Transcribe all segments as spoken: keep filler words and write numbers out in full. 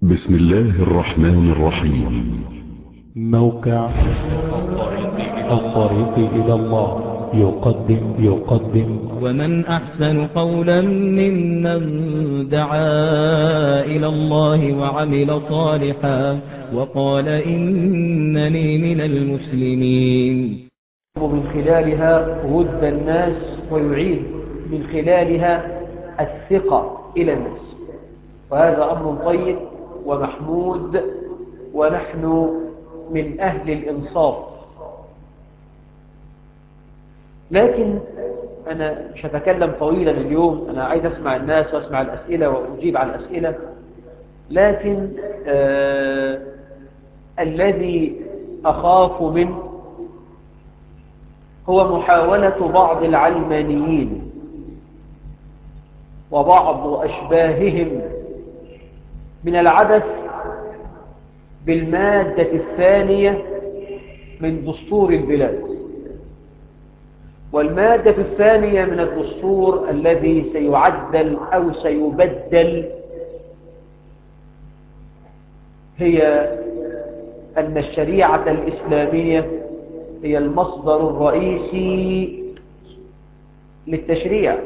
بسم الله الرحمن الرحيم. موقع الطريق إلى الله يقدم يقدم ومن أحسن قولا ممن دعا إلى الله وعمل صالحا وقال إنني من المسلمين. ومن خلالها ود الناس ويعيد من خلالها الثقة إلى الناس، وهذا أمر طيب ومحمود، ونحن من أهل الإنصاف. لكن أنا مش هتكلم طويلا اليوم، أنا عايز أسمع الناس وأسمع الأسئلة وأجيب على الأسئلة. لكن آه الذي أخاف منه هو محاولة بعض العلمانيين وبعض أشباههم من العبث بالمادة الثانية من دستور البلاد. والمادة الثانية من الدستور الذي سيعدل أو سيبدل هي أن الشريعة الإسلامية هي المصدر الرئيسي للتشريع.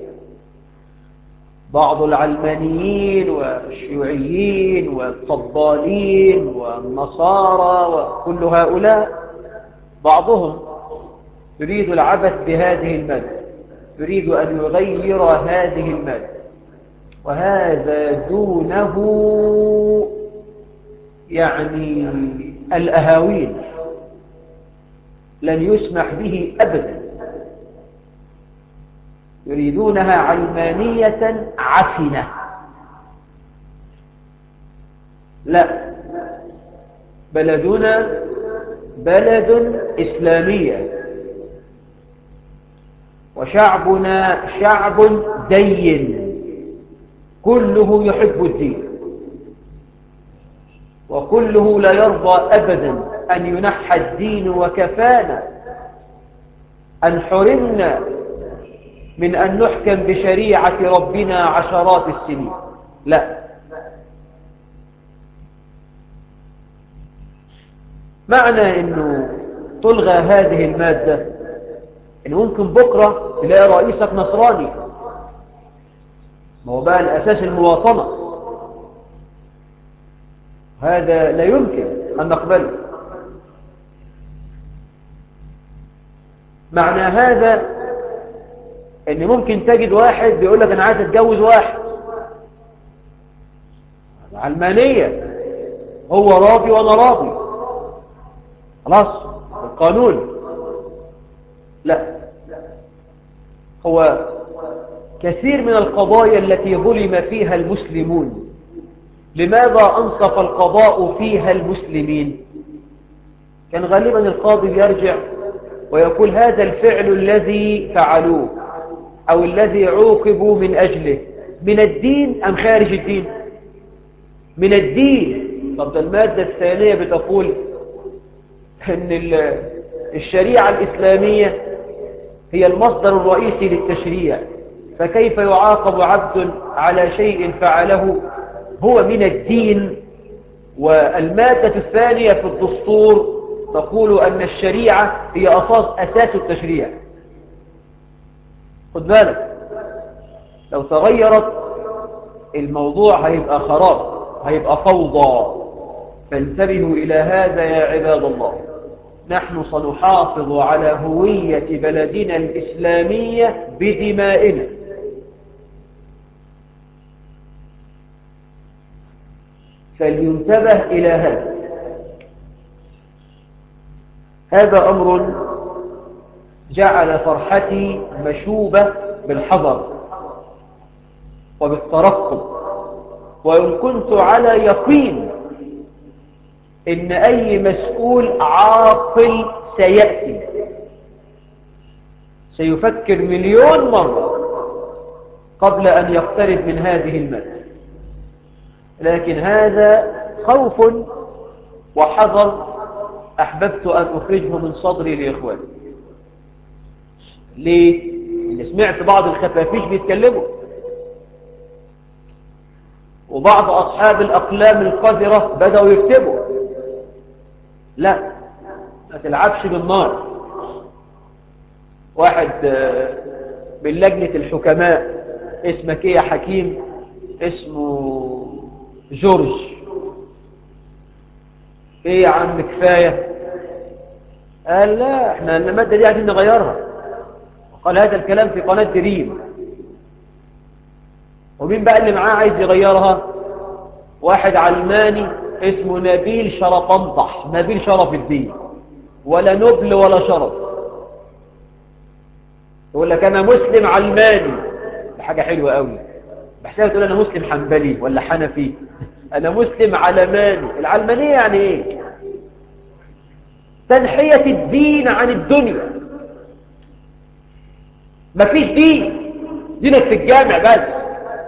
بعض العلمانيين والشيوعيين والطبالين والنصارى وكل هؤلاء بعضهم يريد العبث بهذه المادة، يريد أن يغير هذه المادة، وهذا دونه يعني الأهاويل، لن يسمح به أبدا. يريدونها علمانية عفنة. لا، بلدنا بلد إسلامية، وشعبنا شعب دين كله يحب الدين، وكله لا يرضى أبدا أن ينحى الدين، وكفانا أن حرمنا من أن نحكم بشريعة ربنا عشرات السنين. لا، معنى أنه تلغى هذه المادة إن ممكن بكرة تلاقي رئيسك نصراني، ما هو بقى الأساس المواطنة، هذا لا يمكن أن نقبله. معنى هذا ان ممكن تجد واحد بيقول لك انا عايز اتجوز واحد، علمانية، هو راضي وانا راضي، خلاص القانون. لا، هو كثير من القضايا التي ظلم فيها المسلمون، لماذا انصف القضاء فيها المسلمين؟ كان غالبا القاضي يرجع ويقول هذا الفعل الذي فعلوه أو الذي عوقبوا من أجله من الدين أم خارج الدين؟ من الدين. طب المادة الثانية بتقول أن الشريعة الإسلامية هي المصدر الرئيسي للتشريع، فكيف يعاقب عبد على شيء فعله هو من الدين؟ والمادة الثانية في الدستور تقول أن الشريعة هي أساس أساس التشريع. خد بالك، لو تغيرت الموضوع هيبقى خراب، هيبقى فوضى. فانتبهوا إلى هذا يا عباد الله. نحن سنحافظ على هوية بلدنا الإسلامية بدمائنا. فلينتبه إلى هذا. هذا أمر جعل فرحتي مشوبة بالحذر وبالترقب، وإن كنت على يقين إن أي مسؤول عاقل سيأتي سيفكر مليون مرة قبل أن يقترب من هذه المادة. لكن هذا خوف وحذر أحببت أن أخرجه من صدري لإخواني. ليه؟ لأن سمعت بعض الخفافيش بيتكلموا وبعض أصحاب الأقلام القذرة بدأوا يكتبوا. لا، ما تلعبش بالنار. واحد من لجنة الحكماء، اسمك ايه يا حكيم؟ اسمه جورج. ايه يا عم كفاية؟ قال لا، احنا المادة دي عايزين نغيرها. وقال هذا الكلام في قناة دريم. ومين بقى اللي معاه عايز يغيرها؟ واحد علماني اسمه نبيل شرفنطح، نبيل شرف الدين، ولا نبل ولا شرف. يقول لك انا مسلم علماني، دي حاجة حلوة قوي. بحسها تقول انا مسلم حنبلي ولا حنفي. انا مسلم علماني. العلمانية يعني ايه؟ تنحية الدين عن الدنيا. مفيش دين، دينك في الجامع بس.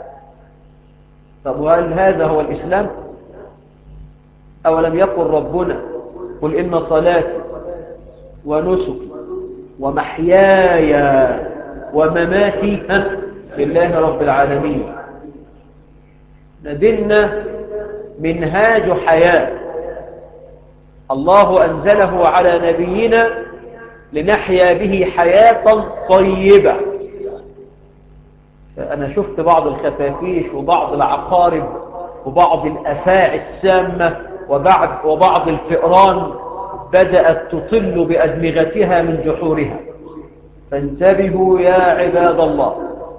طب وهل هذا هو الإسلام؟ أولم يقل ربنا قل إن صلاتي ونسكي ومحياي ومماتي لله رب العالمين. ديننا منهاج حياة الله أنزله على نبينا لنحيا به حياة طيبة. أنا شفت بعض الخفافيش وبعض العقارب وبعض الأفاعي السامة وبعض, وبعض الفئران بدأت تطل بأدمغتها من جحورها. فانتبهوا يا عباد الله.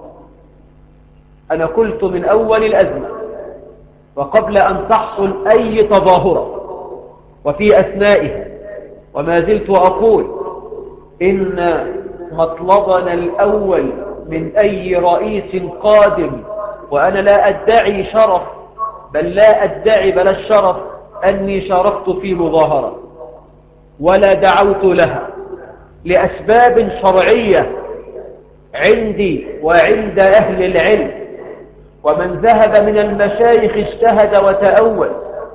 أنا قلت من أول الأزمة وقبل أن تحصل أي تظاهرة وفي أثنائها، وما زلت أقول إن مطلبنا الأول من أي رئيس قادم، وأنا لا أدعي شرف، بل لا أدعي بل الشرف أني شاركت في مظاهرة ولا دعوت لها لأسباب شرعية عندي وعند أهل العلم، ومن ذهب من المشايخ اجتهد وتأول،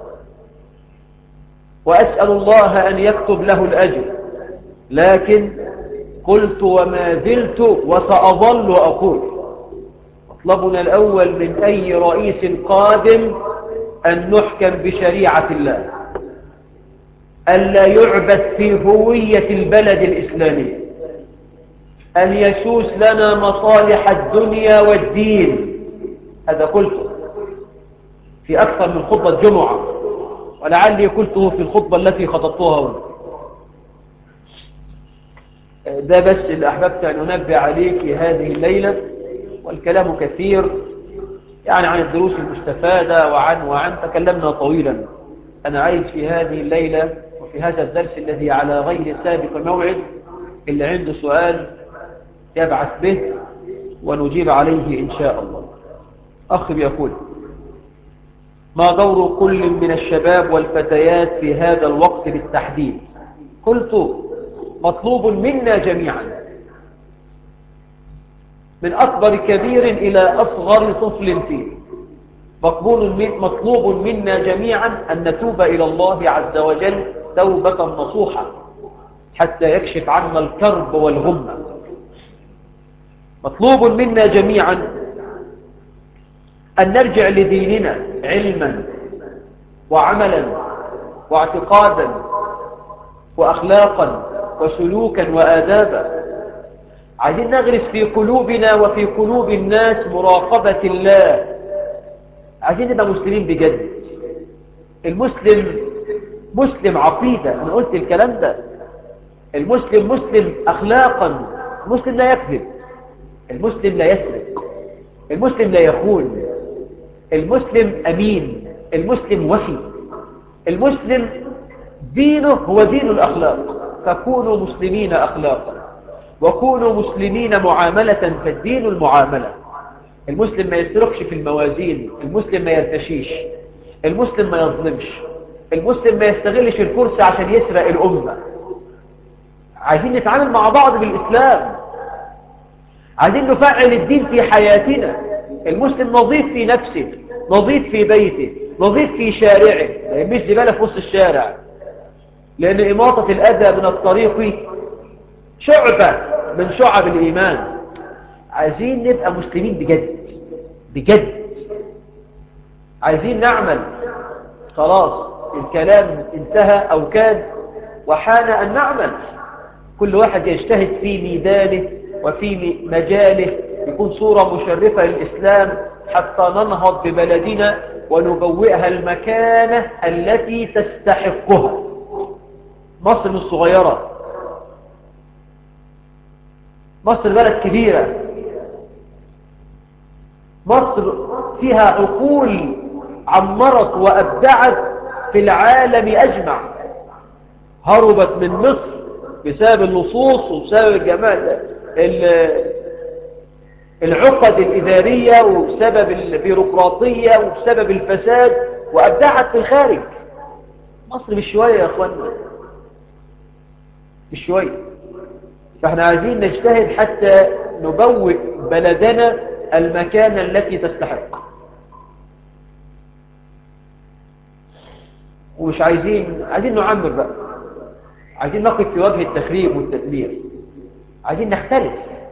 وأسأل الله أن يكتب له الأجر. لكن قلت وما زلت وسأظل أقول مطلبنا الأول من أي رئيس قادم أن نحكم بشريعة الله، ألا يعبث في هوية البلد الإسلامي، أن يسوس لنا مصالح الدنيا والدين. هذا قلته في أكثر من خطبة جمعة، ولعلي قلته في الخطبة التي خطبتها هنا. ده بس اللي أحببت أن أنبه عليه في هذه الليلة، والكلام كثير يعني عن الدروس المستفادة وعن وعن تكلمنا طويلا. أنا عايز في هذه الليلة وفي هذا الدرس الذي على غير سابق موعد اللي عنده سؤال يبعث به ونجيب عليه إن شاء الله. أخ يقول: ما دور كل من الشباب والفتيات في هذا الوقت بالتحديد؟ قلت: مطلوب منا جميعا، من أكبر كبير إلى أصغر طفل فيه، مطلوب منا جميعا أن نتوب إلى الله عز وجل توبة نصوحة حتى يكشف عنا الكرب والغمة. مطلوب منا جميعا أن نرجع لديننا علما وعملا واعتقادا وأخلاقا وسلوكا وآدابا. عايزين نغرس في قلوبنا وفي قلوب الناس مراقبة الله. عايزين نبقى مسلمين بجد. المسلم مسلم عقيدة، أنا قلت الكلام ده. المسلم مسلم أخلاقا، المسلم لا يكذب، المسلم لا يسرق، المسلم لا يخون، المسلم أمين، المسلم وفي، المسلم دينه هو دين الأخلاق. فكونوا مسلمين أخلاقا وكونوا مسلمين معاملة، فالدين المعاملة. المسلم ما يسرقش في الموازين، المسلم ما يرتشيش، المسلم ما يظلمش، المسلم ما يستغلش الكرسي عشان يسرق الأمة. عايزين نتعامل مع بعض بالإسلام، عايزين نفعل الدين في حياتنا. المسلم نظيف في نفسه، نظيف في بيته، نظيف في شارعه، ما يمش زبالة في وسط الشارع، لأن إماطة الأذى من الطريق شعبة من شعب الإيمان. عايزين نبقى مسلمين بجد بجد، عايزين نعمل، خلاص الكلام انتهى أو كان وحان أن نعمل. كل واحد يجتهد في ميدانه وفي مجاله، يكون صورة مشرفة للإسلام حتى ننهض ببلدنا ونبوئها المكانة التي تستحقها. مصر مش صغيرة، مصر بلد كبيرة، مصر فيها عقول عمرت وأبدعت في العالم أجمع، هربت من مصر بسبب اللصوص وبسبب الجمال العقد الإدارية وبسبب البيروقراطية وبسبب الفساد، وأبدعت في الخارج. مصر مش شوية يا أخوانا، مش شوية. فاحنا عايزين نجتهد حتى نبوئ بلدنا المكانة التي تستحق، ومش عايزين عايزين نعمر بقى، عايزين نقف في وجه التخريب والتدمير، عايزين نختلف.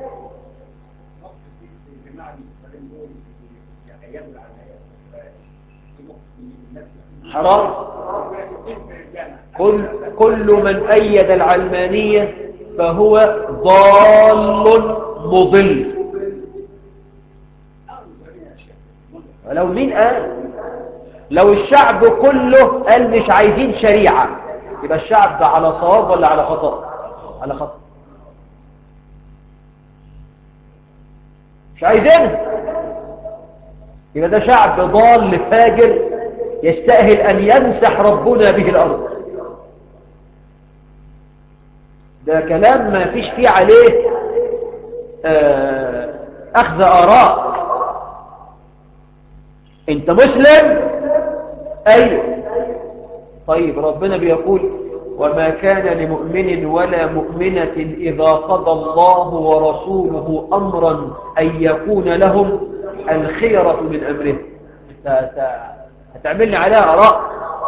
حرام. كل, كل من أيد العلمانية فهو ضال مضل. ولو مين قال؟ لو الشعب كله قال مش عايزين شريعة، يبقى الشعب على صواب ولا على خطأ؟ على خطأ. مش عايزينها، يبقى ده شعب ضال فاجر يستأهل أن يمسح ربنا به الأرض. ده كلام ما فيش فيه عليه أخذ آراء. أنت مسلم؟ أيوه. طيب ربنا بيقول وما كان لمؤمن ولا مؤمنة إذا قضى الله ورسوله أمرا أن يكون لهم الخيرة من أمره. هتعملني عليها آراء؟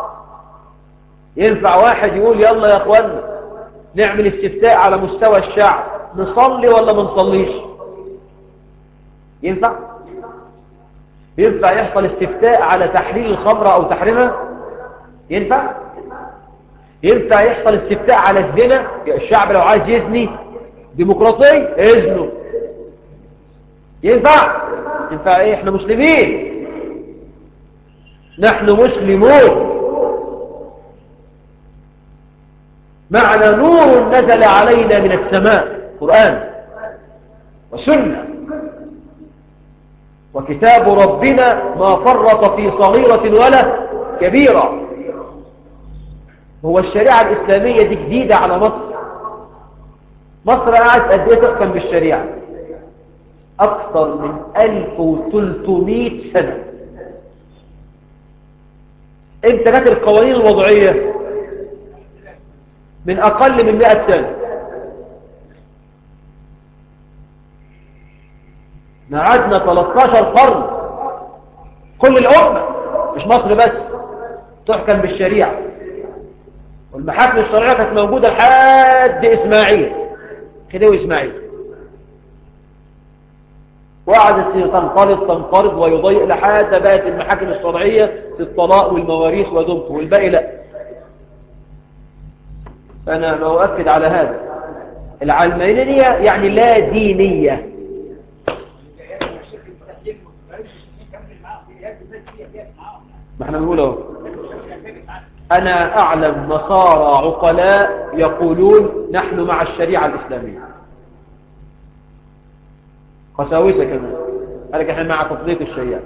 ينفع واحد يقول يلا يا أخوانا نعمل استفتاء على مستوى الشعب، نصلي ولا ما نصليش؟ ينفع؟ ينفع يحصل استفتاء على تحليل الخمر أو تحريمها؟ ينفع؟ ينفع يحصل استفتاء على الزنا؟ الشعب لو عايز يزني ديمقراطي اذنه. ينفع؟ ينفع ايه؟ احنا مسلمين، نحن مسلمون، معنا نور نزل علينا من السماء، قرآن وسنة وكتاب ربنا ما فرط في صغيرة ولا كبيرة. هو الشريعة الإسلامية دي جديدة على مصر. مصر قاعد قد ايه تحكم بالشريعة؟ أكثر من ألف وثلاثمائة سنة. امتى جت القوانين الوضعية؟ من أقل من مئة سنة. قعدنا ثلاثة عشر قرن كل الأمة مش مصر بس تحكم بالشريعة، والمحاكم الشرعية كانت موجودة لحد إسماعيل، خديوي إسماعيل، وقعدت تنقرض تنقرض ويضيق لحد بقت المحاكم الشرعية في الطلاق والمواريث ودمته، والباقي لا. أنا بأؤكد على هذا. العلمانية يعني لا دينية. ما احنا بنقول اهو، أنا أعلم نصارى عقلاء يقولون نحن مع الشريعة الإسلامية، قساوسة كمان قالك احنا مع تطبيق الشريعة.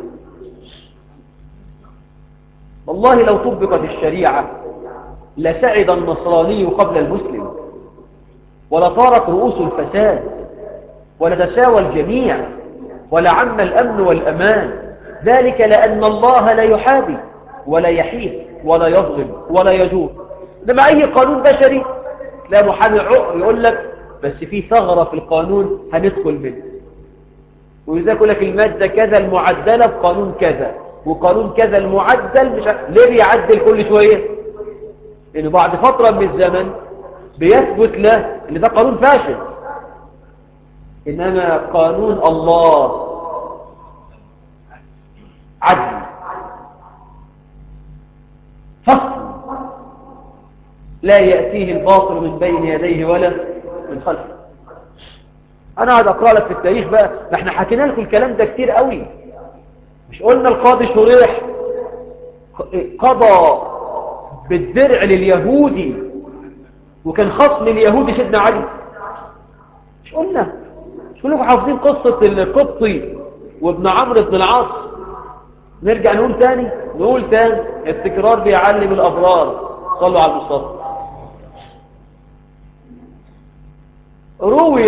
والله لو طبقت الشريعة لسعد النصراني قبل المسلم، ولطارت رؤوس الفساد، ولتساوى الجميع، ولعم الأمن والأمان. ذلك لأن الله لا يحابي ولا يحيد ولا يظلم ولا يجور. لما أي قانون بشري لا محامي عقر يقول لك بس في ثغرة في القانون هندخل منه، وإذا يقول لك المادة كذا المعدلة بقانون كذا وقانون كذا المعدل، مش ليه بيعدل كل شوية؟ لأنه بعد فترة من الزمن بيثبت له أن ده قانون فاشل. إنما قانون الله عدل لا يأتيه الباطل من بين يديه ولا من خلفه. أنا قاعد أقرأ لك في التاريخ بقى، ما احنا حكينا لكم الكلام ده كتير قوي. مش قلنا القاضي شريح قضى بالدرع لليهودي وكان خصم اليهودي سيدنا علي؟ مش قلنا مش كلكم حافظين قصة القبطي وابن عمرو بن العاص؟ نرجع نقول تاني نقول تاني التكرار بيعلم الأبرار. صلوا على المصطفى. روي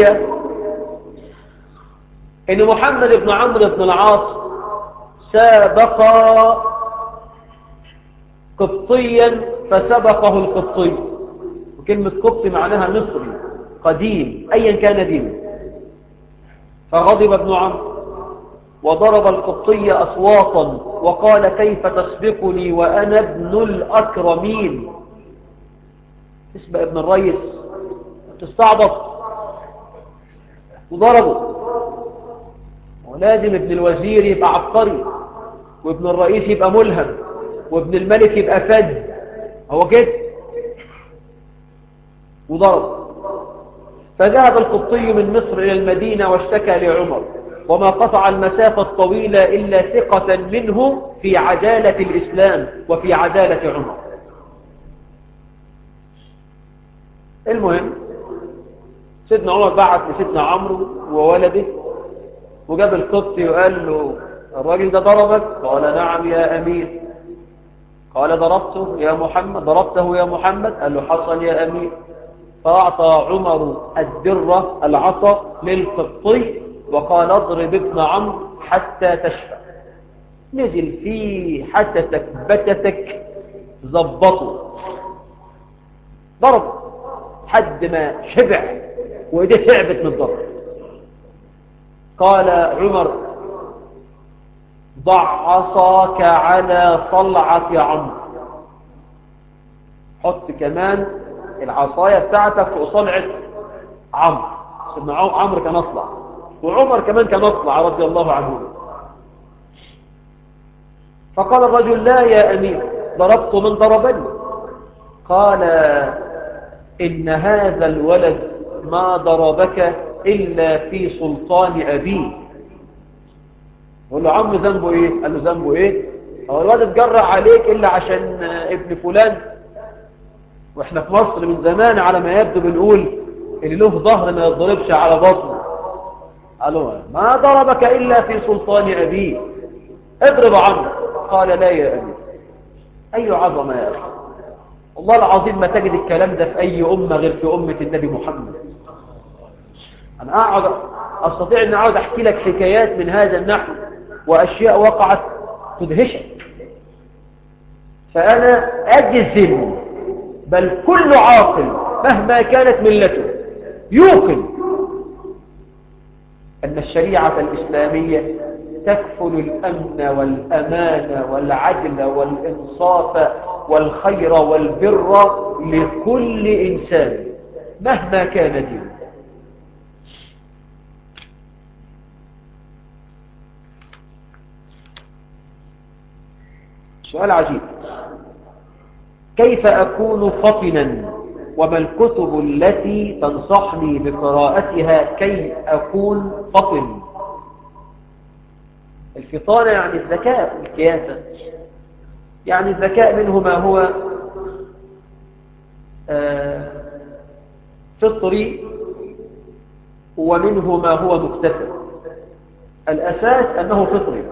ان محمد بن عمرو بن العاص سابق قبطيا فسبقه القبطي، وكلمة قبطي معناها مصري قديم أيا كان دينه. فغضب ابن عمرو وضرب القبطي أصواتا وقال كيف تسبقني وأنا ابن الأكرمين؟ تسبق ابن الرئيس تستعبط. وضربه. ولازم ابن الوزير يبقى عبقري، وابن الرئيس يبقى ملهم، وابن الملك يبقى فذ. هو كده. وضرب. فذهب القبطي من مصر إلى المدينة واشتكى لعمر، وما قطع المسافة الطويلة إلا ثقة منه في عدالة الإسلام وفي عدالة عمر. المهم سيدنا عمر بعت لسيدنا عمرو وولده وجاب القبطي وقال له الراجل ده ضربك؟ قال نعم يا أمير. قال ضربته يا محمد ضربته يا محمد؟ قال له حصل يا أمير. فأعطى عمر الدرة العصا للقبطي وقال اضرب ابن عمرو حتى تشفى. نزل فيه حتتك بتتك ظبطه، ضرب حد ما شبع وإيديه تعبت من الضرب. قال عمر ضع عصاك على صلعة عمرو، حط كمان العصاية بتاعتك في صلعة عمرو. سيدنا عمرو كان أصلع وعمر كمان كان أصلع رضي الله عنه. فقال الرجل لا يا أمير ضربت من ضربني. قال إن هذا الولد ما ضربك إلا في سلطان أبيه. يقول له عمرو ذنبه إيه؟ قال له ذنبه إيه؟ هو الولد اتجرأ عليك إلا عشان ابن فلان؟ وإحنا في مصر من زمان على ما يبدو بنقول اللي له ظهر ما يضربش على بطنه. قالوا ما ضربك إلا في سلطان أبيه، اضرب عمرو. قال لا يا أبي. أي عظمة يا أخي، والله العظيم ما تجد الكلام ده في أي أمة غير في أمة النبي محمد. أنا أقعد أستطيع أن أقعد أحكي لك حكايات من هذا النحو وأشياء وقعت تدهشك. فأنا أجزم بل كل عاقل مهما كانت ملته يوقن أن الشريعة الإسلامية تكفل الأمن والأمان والعدل والإنصاف والخير والبر لكل إنسان مهما كان دينه. سؤال عجيب، كيف أكون فطنا وما الكتب التي تنصحني بقراءتها كي أكون فطن؟ الفطانة يعني الذكاء والكياسة، يعني الذكاء منه ما هو فطري ومنه ما هو مكتسب. الأساس أنه فطري،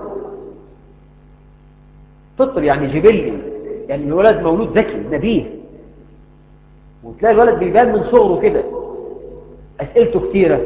فطر يعني جبلي، يعني الولد مولود ذكي نبيه، وتلاقي الولد بيبان من صغره كده أسئلته كتيرة،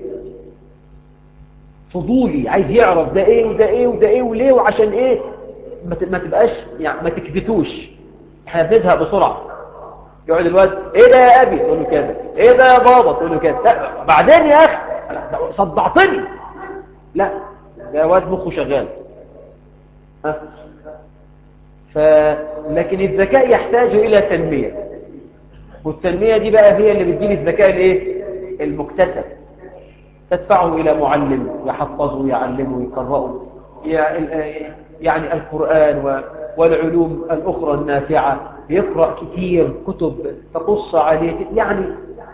فضولي، عايز يعرف ده ايه وده ايه وده ايه وليه وعشان ايه. ما تبقاش يعني ما تكبتوش، احنا بنزهق بسرعة. يقعد الولد ايه ده يا ابي تقول له كده، ايه ده يا بابا تقول له كده، بعدين يا اخي صدعتني. لا ده واد مخه شغال. ها ف لكن الذكاء يحتاج الى تنمية، والتنمية دي بقى هي اللي بتجيب الذكاء الايه المكتسب. تدفعه إلى معلم يحفظه يعلمه يقرأه، يعني القرآن والعلوم الأخرى النافعة بيقرأ كتير كتب تقص عليه، يعني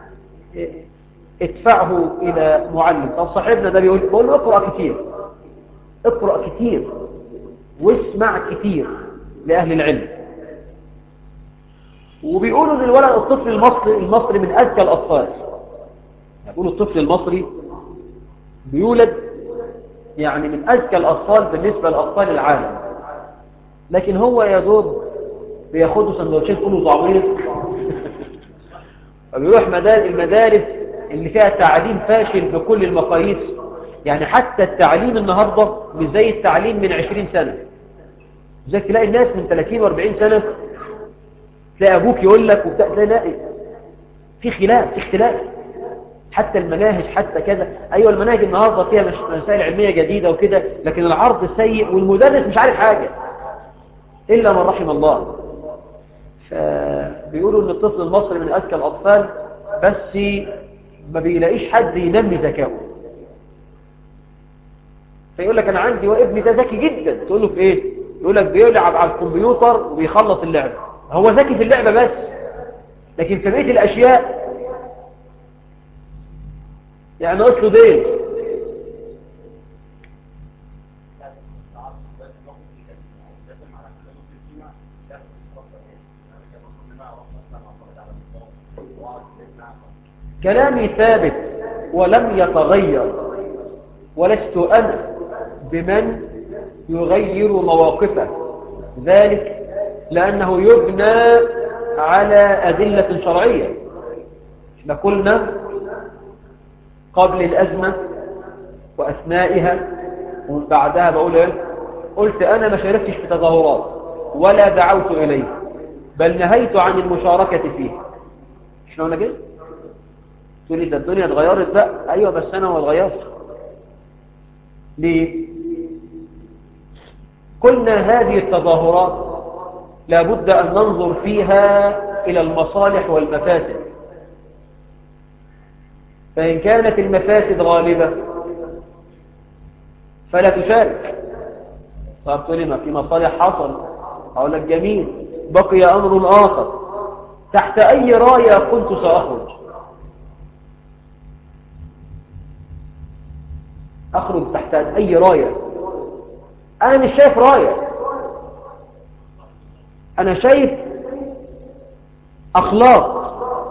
ادفعه إلى معلم. طب صاحبنا ده بيقول بقول له اقرأ كتير، اقرأ كتير واسمع كتير لأهل العلم. وبيقولوا ان الولد الطفل المصري المصري من أذكى الأطفال. يقولوا الطفل المصري بيولد يعني من أذكى الأطفال بالنسبة لأطفال العالم، لكن هو يا دوب بياخدوا سندوتشين فول وطعمية وبيروح مدارس المدارس اللي فيها تعليم فاشل بكل المقاييس. يعني حتى التعليم النهاردة مش زي التعليم من عشرين سنة. زي تلاقي الناس من ثلاثين واربعين سنة تلاقي أبوك يقول لك وتلاقي لا في خلاف، في اختلاف، حتى المناهج حتى كذا. أيوة المناهج النهاردة فيها مسائل علمية جديدة وكده، لكن العرض سيء والمدرس مش عارف حاجة إلا من رحم الله. فبيقولوا ان الطفل المصري من اذكى الاطفال، بس ما بيلاقيش حد ينمي ذكائه. فيقول لك انا عندي وابني ده ذكي جدا، تقول له في ايه؟ يقول لك بيلعب على الكمبيوتر وبيخلص اللعبه. هو ذكي في اللعبه بس، لكن في بقيه الاشياء يعني ناقص له دين. كلامي ثابت ولم يتغير، ولست أنا بمن يغير مواقفه، ذلك لأنه يبنى على أدلة شرعية. احنا قلنا قبل الأزمة وأثنائها ومن بعدها بقول ايه؟ قلت أنا ما شاركتش في تظاهرات ولا دعوت إليه، بل نهيت عن المشاركة فيه. احنا قلنا كده؟ تقول لي ده الدنيا اتغيرت بقى. ايوه بس انا ما اتغيرت. ليه؟ قلنا هذه التظاهرات لابد ان ننظر فيها الى المصالح والمفاسد، فان كانت المفاسد غالبة فلا تشارك. طب تقول لي ما في مصالح حصل، اقول لك جميل، بقي امر اخر، تحت اي راية كنت ساخرج؟ أخرج تحت أي راية؟ أنا مش شايف راية، أنا شايف أخلاق.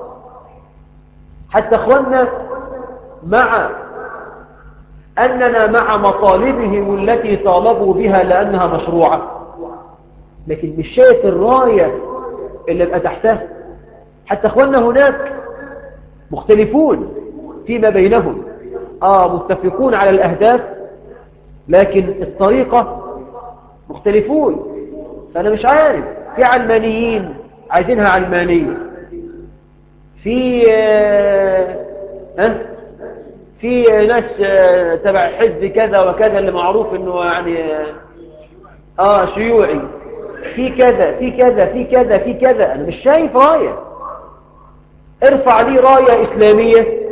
حتى أخواننا مع أننا مع مطالبهم التي طالبوا بها لأنها مشروعة، لكن مش شايف الراية اللي بقى تحتها. حتى أخواننا هناك مختلفون فيما بينهم، آه متفقون على الأهداف، لكن الطريقة مختلفون. فأنا مش عارف، في علمانيين عايزينها علمانية، في آه ها في ناس آه تبع حزب كذا وكذا اللي معروف انه يعني اه, آه شيوعي، في كذا في كذا في كذا في كذا. انا مش شايف راية. ارفع لي راية اسلامية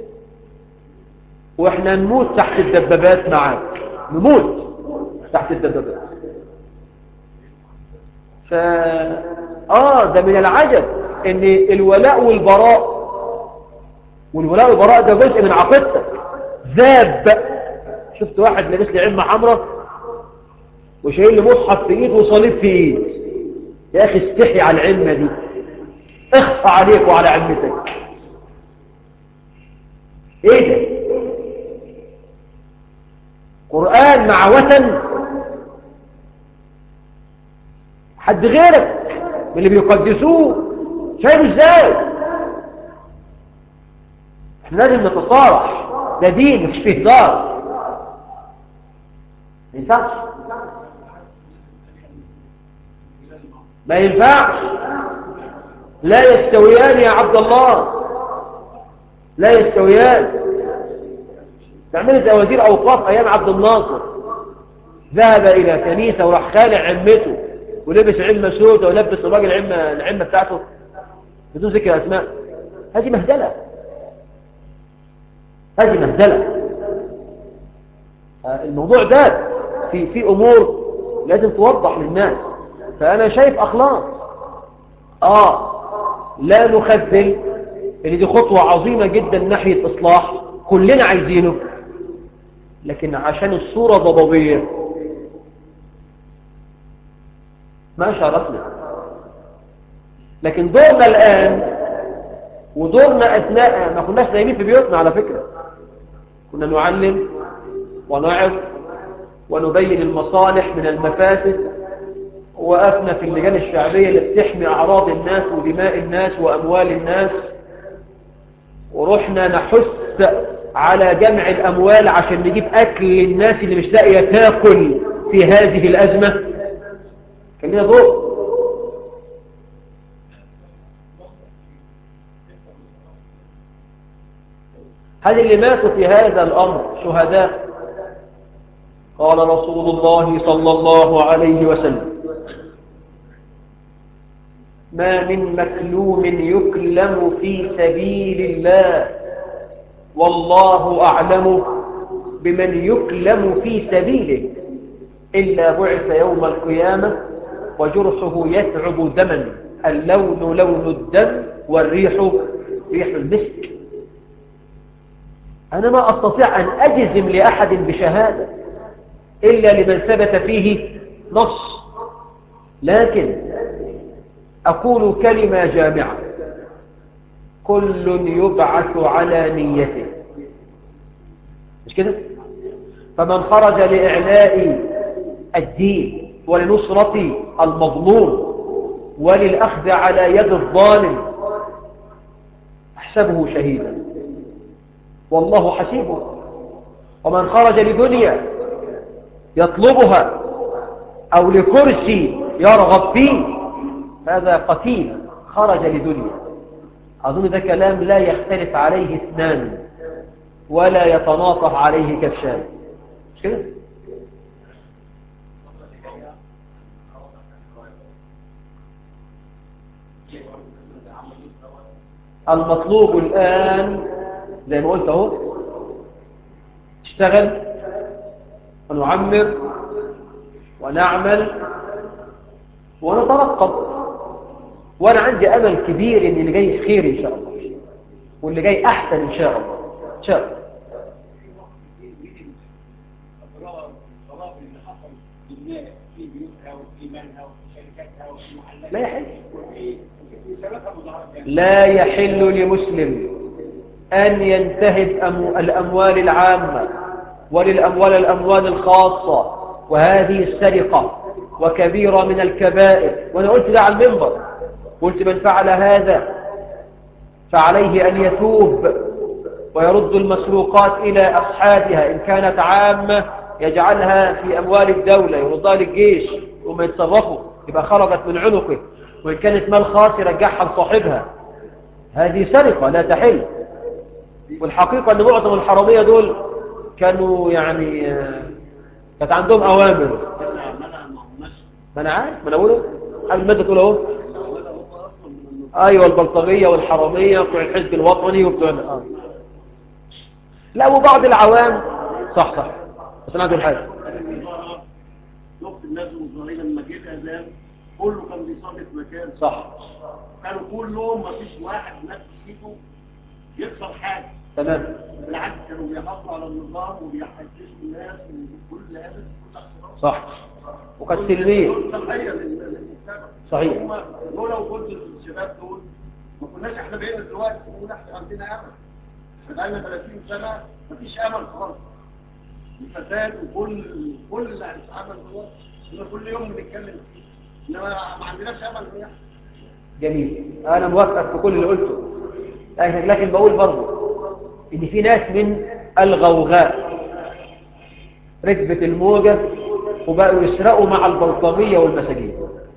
واحنا نموت تحت الدبابات معاك، نموت تحت الدبابات. ف اه ده من العجب ان الولاء والبراء، والولاء والبراء ده جزء من عقيدتك. ذاب. شفت واحد لابس لي عمة حمراء وشايل لي مصحف في ايد وصليب في ايد، يا اخي استحي على العلمة دي، اخفى عليك وعلى عمتك. ايه ده؟ قرآن مع وثن؟ حد غيرك من اللي بيقدسوه شايف ازاي؟ احنا لازم نتصارح، ده دين مش فيه هزار. ما ينفعش، ما ينفعش. لا يستويان يا عبد الله، لا يستويان. تعمل زي وزير اوقاف ايام عبد الناصر، ذهب الى كنيسة وراح خالع عمته ولبس عمة سودة ولبس الراجل العمة العمة بتاعته بدون ذكر اسماء. هذه مهزلة، هذه مهزلة. الموضوع ده في في امور لازم توضح للناس. فانا شايف اخلاق، آه لا نخذل، اللي دي خطوة عظيمة جدا ناحية إصلاح كلنا عايزينه، لكن عشان الصورة ضبابية ما شاركنا. لكن دورنا الآن ودورنا أثناء ما كناش نايمين في بيوتنا على فكرة، كنا نعلم ونعظ ونبين المصالح من المفاسد، ووقفنا في اللجان الشعبية اللي بتحمي أعراض الناس ودماء الناس وأموال الناس، ورحنا نحث على جمع الأموال عشان نجيب أكل للناس اللي مش لاقية تاكل في هذه الأزمة. كان لنا دور. هل اللي ماتوا في هذا الأمر شهداء؟ قال رسول الله صلى الله عليه وسلم: ما من مكلوم يكلم في سبيل الله والله أعلم بمن يكلم في سبيله إلا بعث يوم القيامة وجرحه يثعب دما، اللون لون الدم والريح ريح المسك. أنا ما أستطيع أن أجزم لأحد بشهادة إلا لمن ثبت فيه نص، لكن أقول كلمة جامعة: كل يبعث على نيته، مش كده؟ فمن خرج لإعلاء الدين ولنصرة المظلوم وللأخذ على يد الظالم أحسبه شهيدا والله حسيبه. ومن خرج لدنيا يطلبها أو لكرسي يرغب فيه هذا قتيل خرج لدنيا. أظن ده كلام لا يختلف عليه اثنان ولا يتناطح عليه كبشان، مش كده؟ المطلوب الآن زي ما قلت اهو، اشتغل ونعمر ونعمل ونترقب. وانا عندي امل كبير ان اللي جاي خير ان شاء الله، واللي جاي احسن ان شاء الله ان شاء الله. لا يحل لا يحل لمسلم أن ينتهب الأموال العامة وللأموال الأموال الخاصة، وهذه السرقة وكبيرة من الكبائر. وأنا قلت ده على المنبر، قلت من فعل هذا فعليه أن يتوب ويرد المسروقات إلى أصحابها، إن كانت عامة يجعلها في أموال الدولة يردها للجيش وما يتصرفوا يبقى خرجت من عنقه، وإن كانت مال خاص يرجعها لصاحبها. هذه سرقة لا تحل. والحقيقة أن معظم الحرامية دول كانوا يعني كانت عندهم أوامر. ما أنا عارف، ما أنا أقوله قبل ما أنت تقول أهو. أيوة، البلطجية والحرامية بتوع الحزب الوطني وبتوع آه. لا، وبعض العوام صح صح بس أنا عندي الحاجة شفت الناس المظاهرين لما جه الأذان كله كان بيصلي في مكان صح، كانوا كلهم ما فيش واحد نفس فيكم يكسر حاجة. تمام. بالعكس كانوا بيحافظوا على النظام وبيحسسوا الناس من كل هذا كل اختلاف. صح، وكانت سلمية. صحيح. هم لولا وجود الشباب دول ما كناش احنا بقينا دلوقتي نقول احنا عندنا امل. احنا بقالنا ثلاثين سنة ما فيش امل خالص. الفساد وكل كل اللي هيتعمل دلوقتي كنا كل يوم بنتكلم فيه، انما ما عندناش امل انه يحصل. جميل، انا موافقك في كل اللي قلته، لكن بقول برضه ان في ناس من الغوغاء ركبت الموجة وبقوا يسرقوا مع البلطجية والمساجين.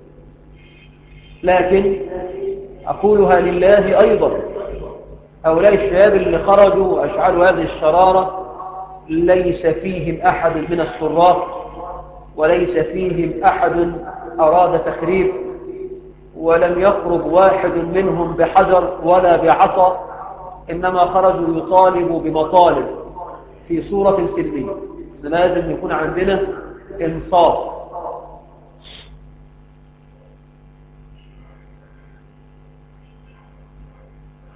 لكن اقولها لله ايضا، هؤلاء الشباب اللي خرجوا واشعلوا هذه الشرارة ليس فيهم احد من السراق، وليس فيهم احد اراد تخريب، ولم يخرج واحد منهم بحجر ولا بعصا، إنما خرجوا يطالبوا بمطالب في صورة سلمية. لازم يكون عندنا إنصاف.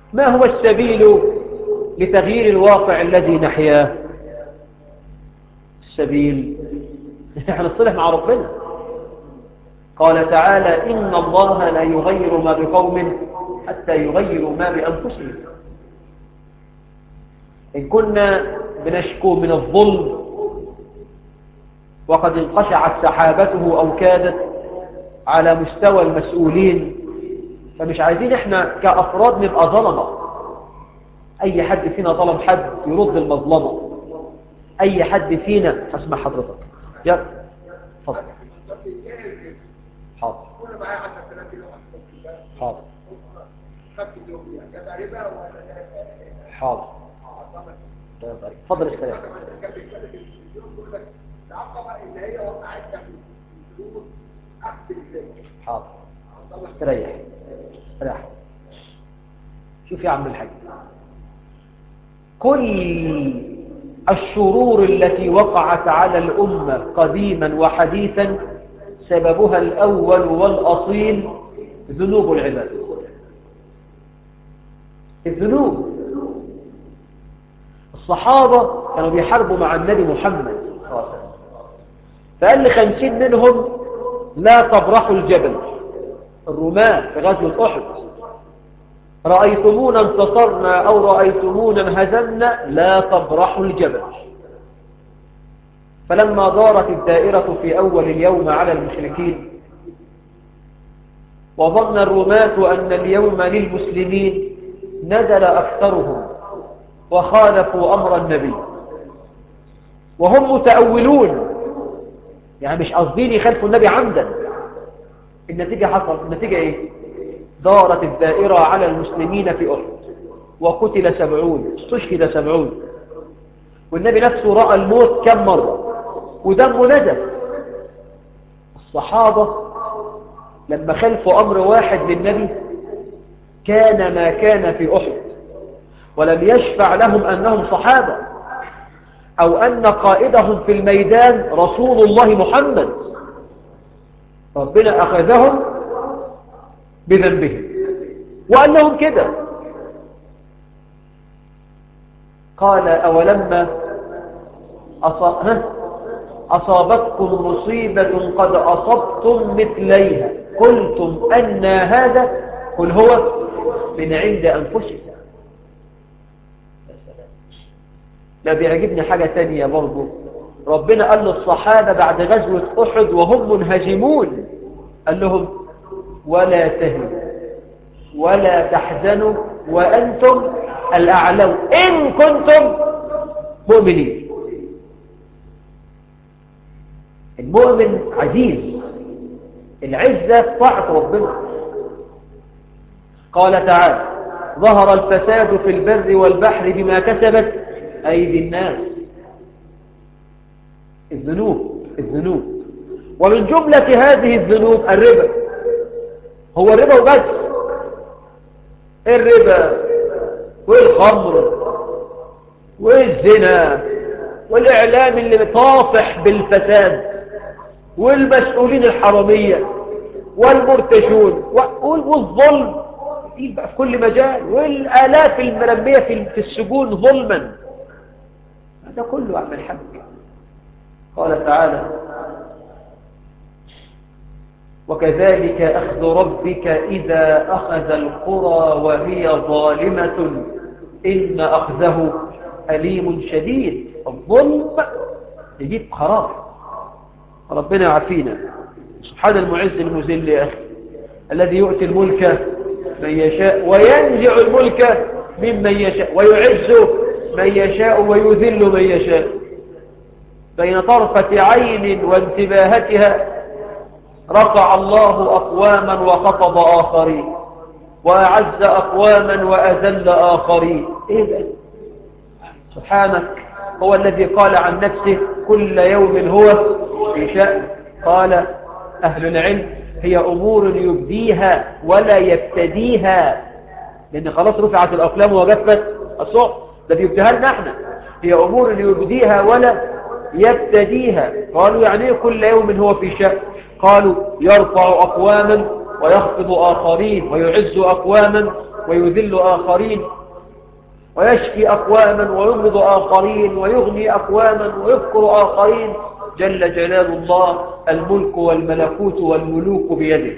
ما هو السبيل لتغيير الواقع الذي نحياه؟ السبيل نحن نصلح مع ربنا. قال تعالى إن الله لا يغير ما بقوم حتى يغيروا ما بأنفسهم. إن كنا بنشكو من الظلم وقد انقشعت سحابته أو كادت على مستوى المسؤولين، فمش عايزين احنا كأفراد نبقى ظلمة. أي حد فينا ظلم حد يرد المظلمة. أي حد فينا أسمع حضرتك يا فضل حاضر حاضر حاضر فضل السلام. حاضر استريح استريح. شوف يا عم الحاج، كل الشرور التي وقعت على الأمة قديما وحديثا سببها الأول والأصيل ذنوب العباد. الذنوب. الصحابة كانوا بيحاربوا مع النبي محمد صلى الله عليه وسلم، فقال لخمسين منهم لا تبرحوا الجبل. الرماة في غزوة أحد، رأيتمونا انتصرنا أو رأيتمونا انهزمنا لا تبرحوا الجبل. فلما دارت الدائرة في أول اليوم على المشركين وظن الرماة أن اليوم للمسلمين نزل أكثرهم وخالفوا أمر النبي وهم متأولون، يعني مش قصدين يخالفوا النبي عمدا. النتيجة حصل، النتيجة إيه؟ دارت الدائرة على المسلمين في أحد وقتل سبعون، استشهد سبعون، والنبي نفسه رأى الموت كم مرة ودمه نزف. الصحابة لما خلفوا أمر واحد للنبي كان ما كان في أحد، ولم يشفع لهم أنهم صحابة أو أن قائدهم في الميدان رسول الله محمد. ربنا أخذهم بذنبهم وقال لهم كده، قال أولما أصابتكم مصيبة قد أصبتم مثليها قلتم أن هذا، قل هو من عند أنفسكم. لا بيعجبني حاجة تانية برضو، ربنا قال للصحابة بعد غزوة أحد وهم منهزمون، قال لهم ولا تهنوا ولا تحزنوا وأنتم الأعلون إن كنتم مؤمنين. المؤمن عزيز، العزة طاعة ربنا. قال تعالى ظهر الفساد في البر والبحر بما كسبت أيدي الناس. الذنوب الذنوب ومن جملة هذه الذنوب الربا. هو الربا وبس، الربا والخمر والزنا والإعلام اللي طافح بالفساد والمسؤولين الحرامية والمرتشون والظلم في كل مجال والآلاف المرمية في السجون ظلما. هذا كله عم الحق. قال تعالى وكذلك أخذ ربك إذا أخذ القرى وهي ظالمة إن أخذه أليم شديد. الظلم يجيب خراب. ربنا يعافينا. سبحان المعز المذل يا أخي الذي يؤتي الملك من يشاء وينزع الملك ممن يشاء ويعز من يشاء ويذل من يشاء. بين طرفة عين وانتباهتها رفع الله أقواما وخفض آخرين وأعز أقواما وأذل آخرين. إيه ده؟ سبحانك. هو الذي قال عن نفسه كل يوم هو في شأن. قال أهل العلم هي أمور يبديها ولا يبتديها، لأن خلاص رفعت الأقلام وجفت الصحف. ده بيبديها لنا احنا. هي أمور يبديها ولا يبتديها. قالوا يعني ايه كل يوم هو في شأن؟ قالوا يرفع أقواما ويخفض آخرين ويعز أقواما ويذل آخرين، ويشفي أقواما ويمرض آخرين، ويغني أقواما ويذكر آخرين. جل جلال الله، الملك والملكوت والملوك بيده.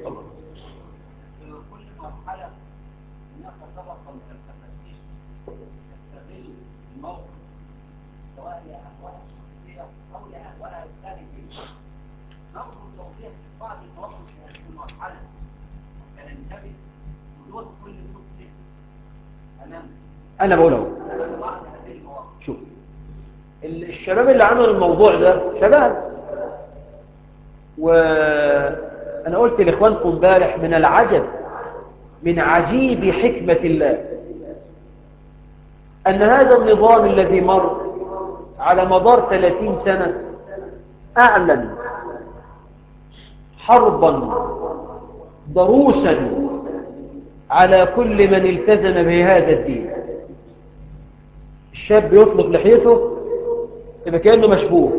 كل مرحلة هناك طبقة من التفتيش تستغل الموقف سواء لأهواء الشخصية أو لأهواء الخارجية. نرجو توضيح بعض المواقف في هذه المرحلة كان ينتبه وجود كل مسلم أمام أنا بقوله بعض هذه المواقف. شوف الشباب اللي عملوا الموضوع ده شباب، وأنا قلت لإخوانكم امبارح من العجب من عجيب حكمة الله أن هذا النظام الذي مر على مدار ثلاثين سنة أعلن حربا ضروسا على كل من التزم بهذا الدين. الشاب يطلق لحيته يبقى كأنه مشبوه،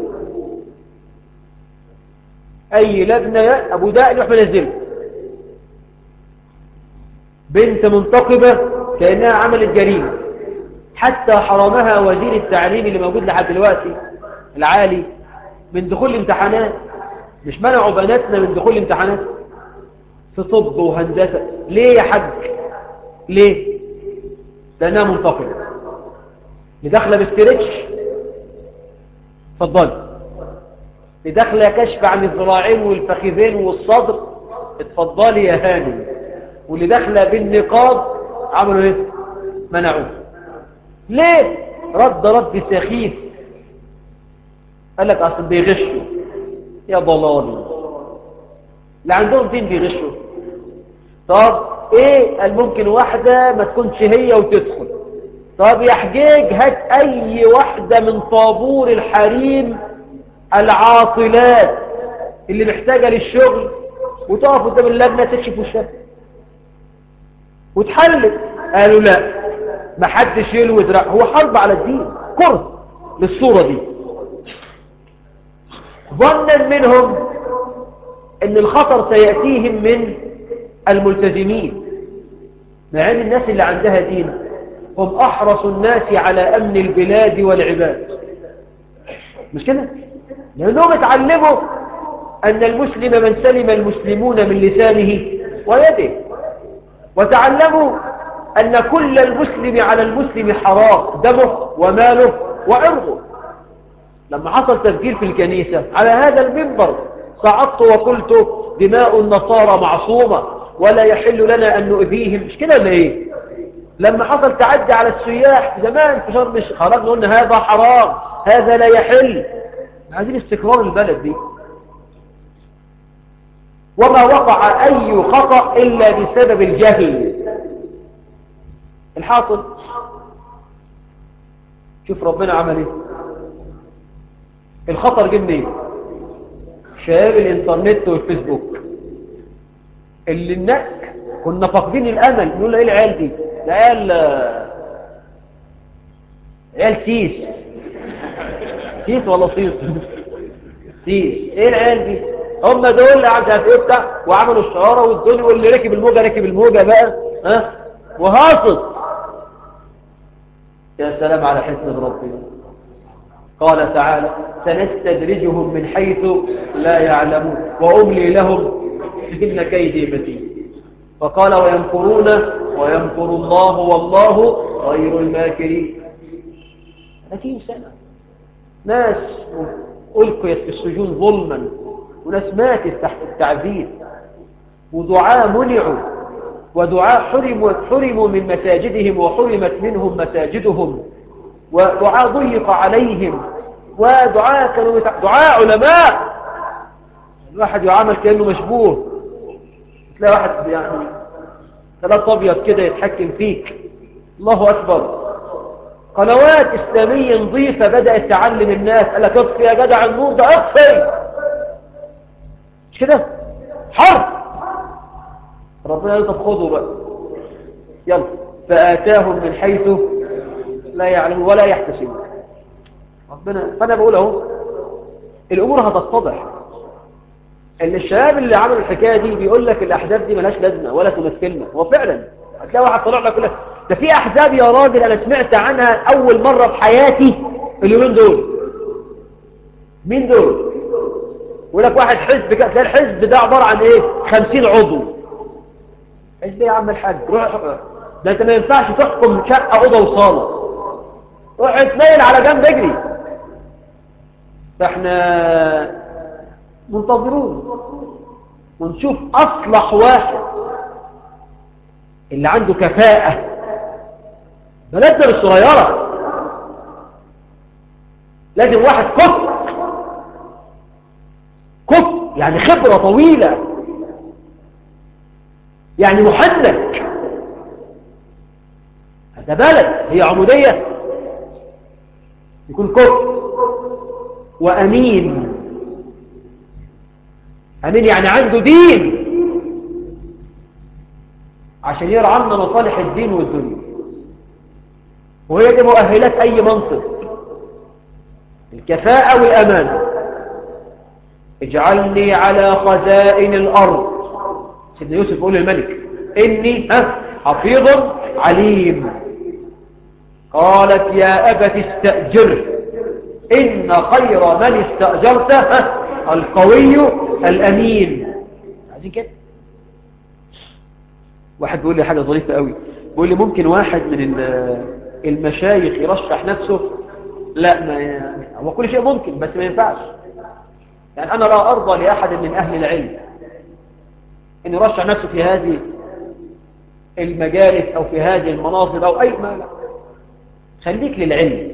أي لبنة يا أبو داء يروح منزله. بنت منتقبة كأنها عملت جريمة، حتى حرمها وزير التعليم اللي موجود لحد دلوقتي العالي من دخول الامتحانات. مش منعوا بناتنا من دخول الامتحانات في طب وهندسة. ليه يا حاج؟ ليه؟ لأنها منتقبة. لدخلة باسترتش اتفضل، لدخلة كشف عن الذراعين والفخذين والصدر اتفضلي يا هاني، واللي داخله بالنقاب عملوا ايه؟ منعوه. ليه؟ رد رد سخيف، قال لك اصل بيغشوا. يا ضلالي، اللي عندهم دين بيغشوا. طب ايه؟ قال ممكن واحده ما تكونش هي وتدخل. طب يا حجيج هات اي واحده من طابور الحريم العاطلات اللي محتاجه للشغل وتقف قدام اللجنه تكشف وشها وتحلت. قالوا لا، ما حدش يلوي دراع. هو حرب على الدين، كره للصوره دي. ظنا منهم ان الخطر سياتيهم من الملتزمين، مع ان الناس اللي عندها دين هم احرص الناس على امن البلاد والعباد. مش كده؟ لانهم اتعلموا ان المسلم من سلم المسلمون من لسانه ويده، وتعلموا ان كل المسلم على المسلم حرام دمه وماله وعرضه. لما حصل تفجير في الكنيسة على هذا المنبر صعدت وقلت دماء النصارى معصومة ولا يحل لنا أن نؤذيهم. مش كده ولا إيه؟ لما حصل تعدي على السياح زمان في شرم الشيخ خرجنا قلنا هذا حرام، هذا لا يحل. عايزين استقرار البلد دي. وما وقع أي خطأ إلا بسبب الجهل. الحاصل شوف ربنا عمل ايه. الخطر جه منين؟ شباب الانترنت والفيسبوك اللي النك كنا فاقدين الامل. نقول ايه العيال دي؟ ده عيال عيال سيس سيس ولا صيص سيس. ايه العيال دي؟ هم دول اللي عند ايه بتاع وعملوا الشعاره والدنيا، واللي ركب الموجه ركب الموجه بقى ها وهاصص. يا سلام على حسن ربنا. قال تعالى سنستدرجهم من حيث لا يعلمون وأملي لهم إن كيدي متين. فقال ويمكرون ويمكر الله والله خير الماكرين. ثلاثين سنة ناس ألقيت في السجون ظلما، وناس ماتت تحت التعذيب، ودعاء منعوا، ودعاء حرموا, حرموا من مساجدهم وحرمت منهم مساجدهم، ودعاء ضيق عليهم، ودعاء كانوا دعاء علماء. الواحد يعامل كأنه مشبوه، تلاقي واحد يعني ثلاث أبيض كده يتحكم فيك. الله أكبر. قنوات إسلامية نظيفة بدأت تعلم الناس. قال لك اطفي يا جدع النور ده، اطفي. مش كده؟ حرب. ربنا يقول طب خذوا بقى يلا. فآتاهم من حيث لا يعلمون ولا يحتسبون. ربنا فأنا بقول اهو الأمور هتتضح. ان الشباب اللي عملوا الحكاية دي بيقول لك الأحداث دي ملهاش لازمة ولا تمثلنا. هو فعلا هتلاقي واحد طلع لك كلها. ده في احزاب يا راجل انا سمعت عنها اول مرة في حياتي اليومين دول. مين دول؟ يقول لك واحد حزب كده، تلاقي الحزب ده عبارة عن ايه؟ خمسين عضو. حزب ايه يا عم الحاج؟ روح، ده انت ما ينفعش تحكم شقة اوضه وصالة، روح اتنقل على جنب اجري. فاحنا منتظرون ونشوف اصلح واحد اللي عنده كفاءة. بلدنا الصغيرة لازم واحد كفء كفء يعني خبرة طويلة، يعني محنك. هذا بلد هي عمودية، يكون كفء وأمين. أمين يعني عنده دين عشان يرعى عنا مصالح الدين والدنيا، وهي دي مؤهلات أي منصب: الكفاءة والأمانة. اجعلني على خزائن الأرض. سيدنا يوسف يقول للملك: إني حفيظ عليم. قالت: يا أبت استأجره إن خير من استأجرته القوي الأمين. عايزين كده. واحد بيقول لي حاجة ظريفة قوي، بيقول لي: ممكن واحد من المشايخ يرشح نفسه؟ لا، ما يعني هو كل شيء ممكن بس ما ينفعش. يعني أنا لا أرضى لأحد من أهل العلم أن يرشح نفسه في هذه المجالس أو في هذه المناصب أو أي ما. لا، خليك للعلم،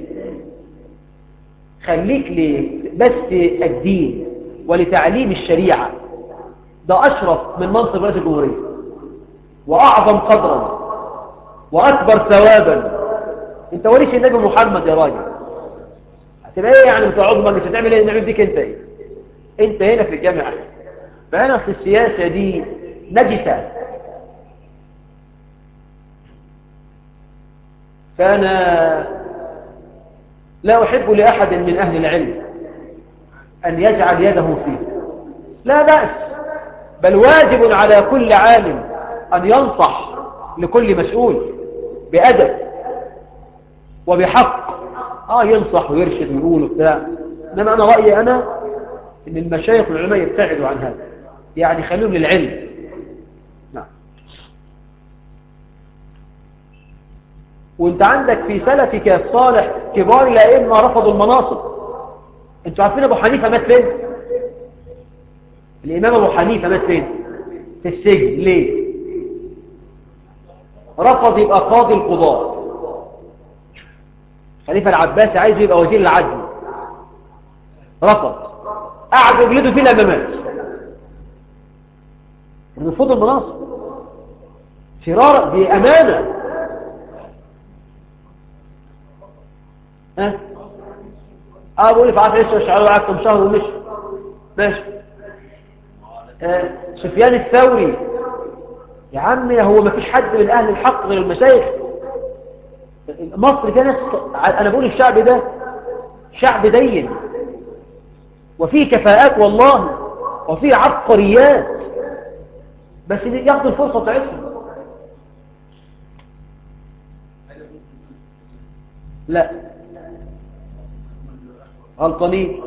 خليك لبث الدين ولتعليم الشريعة. ده أشرف من منصب رئيس الجمهورية، وأعظم قدرا وأكبر ثوابا. أنت وليش النبي محمد يا راجل، هتبقى إيه يعني بتقعد ما مش هتعمل إيه؟ نعمل بيك أنت إيه؟ أنت هنا في الجامعة. فأنا في السياسة دي نجسة. فأنا لا أحب لأحد من أهل العلم أن يجعل يده فيه، لا بأس، بل واجب على كل عالم أن ينصح لكل مسؤول بأدب وبحق. آه ينصح ويرشد ويقول وبتاع. إنما أنا رأيي أنا إن المشايخ والعلماء يبتعدوا عن هذا، يعني خليهم للعلم. نعم. وانت عندك في سلفك الصالح كبار الأئمة رفضوا المناصب. انتوا عارفين ابو حنيفة مات فين؟ الامام ابو حنيفة مات فين؟ في السجن. ليه؟ رفض يبقى قاضي القضاء. خليفة العباسي عايز يبقى وزير العدل، رفض، قعد يجلده فيه لما مات. رفضوا المناصب فرار، دي امانة. ها اه بقول لي في عصر يسوع الشعراوي قعد كم شهر ومشي. ماشي. آه. سفيان الثوري يا عمي، هو ما فيش حد من اهل الحق غير المشايخ. مصر كانت، انا بقول الشعب ده شعب دين وفيه كفاءات والله وفيه عبقريات، بس ياخدوا الفرصه بتاعتهم. لا، غلطانين.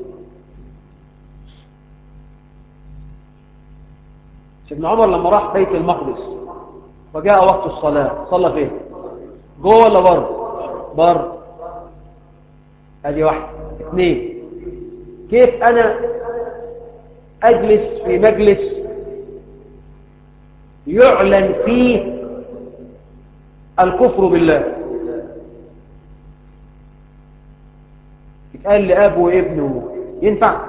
سيدنا عمر لما راح بيت المقدس وجاء وقت الصلاة صلى فين؟ جوه ولا بره؟ بره. ادي واحد. اثنين، كيف انا اجلس في مجلس يعلن فيه الكفر بالله، يتقال لأب وابنه، ينفع؟